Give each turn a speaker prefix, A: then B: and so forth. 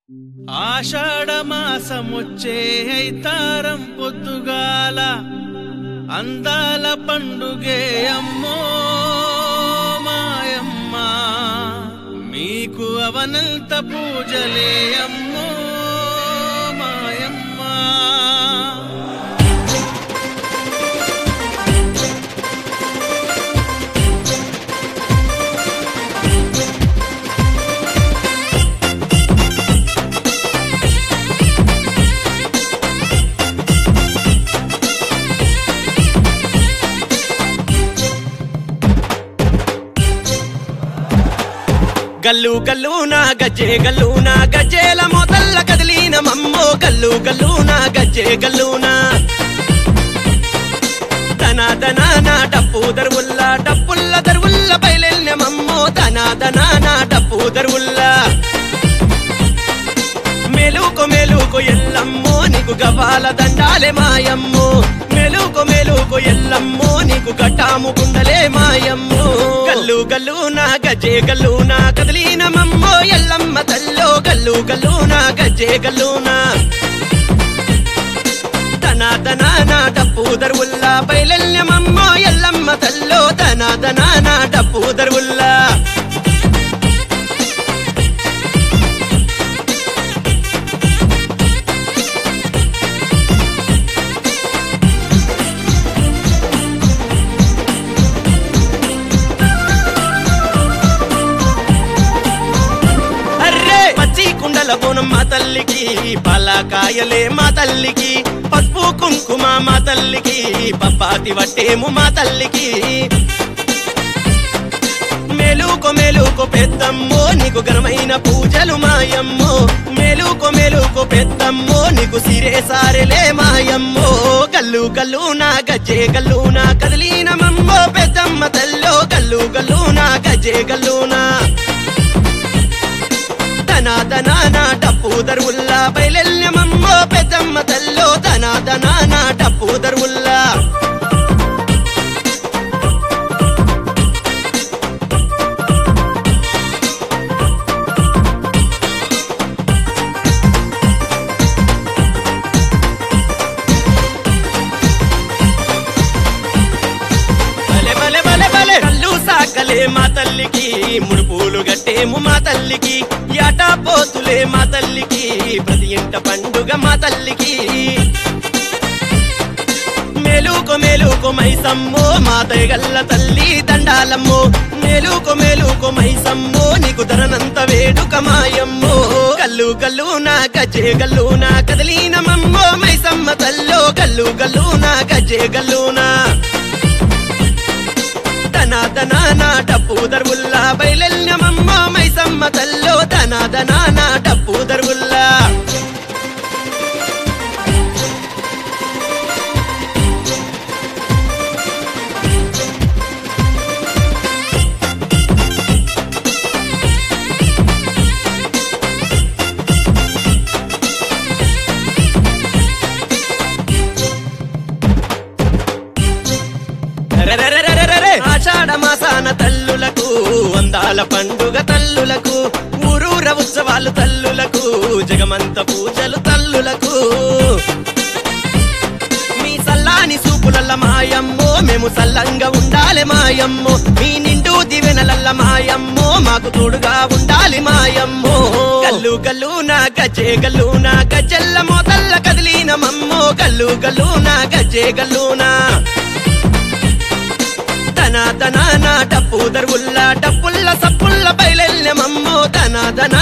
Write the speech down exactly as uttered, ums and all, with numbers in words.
A: ఆషాఢమాసమొచ్చే ఐతారం పొద్దుగాల అందాల పండుగే అమ్మో మాయమ్మ మీకు అవనంత పూజలే అమ్మో మాయమ్మ
B: గల్లు గల్లు నా గజ్జే గల్లు నా గజ్జేల మోతల్ల కదిలిన మమ్మో గల్లు గల్లు నా గజ్జే గల్లు నా తన తన నా డప్పు దరువుల్ల డప్పుల్ల దరువుల్ల బయలెల్న మమ్మో తన తన నా డప్పు దరువుల్ల మేలుకో మేలుకో ఎల్లమ్మో నీకు గవాల దండాలే మాయమ్మో మేలుకో మేలుకో ఎల్లమ్మో నీకు గట్టాము గుండలే మాయమ్మో గల్లు గల్లు నా గజ్జే గల్లు నా కదిలిన మమ్మో ఎల్లమ్మ తల్లో గల్లు గల్లు నా గజ్జే గల్లు నా తన తన నా డప్పు దరువుల్ల బయలెల్న మమ్మో ఎల్లమ్మ తల్లో తన తన నా డప్పు దరువుల్ల కుండల బోనం మా తల్లికి పలాకాయలే మా తల్లికి పసుపు కుంకుమ మా తల్లికి పప్పాతి వట్టేము మా తల్లికి మేలుకో మేలుకో పెద్దమ్మో నీకు ఘనమైన పూజలు మాయమ్మో మేలుకో మేలుకో పెద్దమ్మో నీకు సిరే సారెలే మాయమ్మో గల్లు గల్లు నా గజ్జే గల్లు నా కదిలిన మమ్మో పెద్దమ్మ తల్లో గల్లు గల్లు నా గజ్జే గల్లు నా తన తన నా డప్పు దరువుల్ల బయలెల్న మమ్మో పెద్దమ్మ తల్లో తన తన నా డప్పు దరువుల్ల సాకలే మా తల్లికి ముడుపులు గట్టేము మా తల్లికి యాటా పోతులే మా తల్లికి ప్రతి ఇంట పండుగ మా తల్లికి మేలుకో మేలుకో మైసమ్మో మా దయగల్ల తల్లి దండాలమ్మో మేలుకో మేలుకో మైసమ్మో నీకు ధరనంత వేడుక మాయమ్మో గల్లు గల్లు నా గజ్జే గల్లు నా కదిలిన మమ్మో మైసమ్మ తల్లో గల్లు గల్లు నా గజ్జే గల్లు నా తన తన నా డప్పు దరువుల్ల బయలెల్న మమ్మో మైసమ్మ తల్లో తన తన నా డప్పు దరువుల్ల ఆషాఢ మాసాన తల్లులకు అందాల పండుగ తల్లులకు ఊరూర ఉత్సవాలు తల్లులకు జగమంత పూజలు తల్లులకు మీ సల్లాని సూపులల్ల మాయమ్మో మేము సల్లంగా ఉండాలి మాయమ్మో మీ నిండు దివెనలల్ల మాయమ్మో మాకు తోడుగా ఉండాలి మాయమ్మో గల్లు గల్లు నా గజ్జే గల్లు నా గజ్జెల్ల మోతల్ల కదిలిన మమ్మో గల్లు గల్లు నా గజ్జే గల్లు నా తన తన నా డప్పు దరువుల్ల డప్పుల్ల సప్పుల్ల బయలెల్న మమ్మో తన తన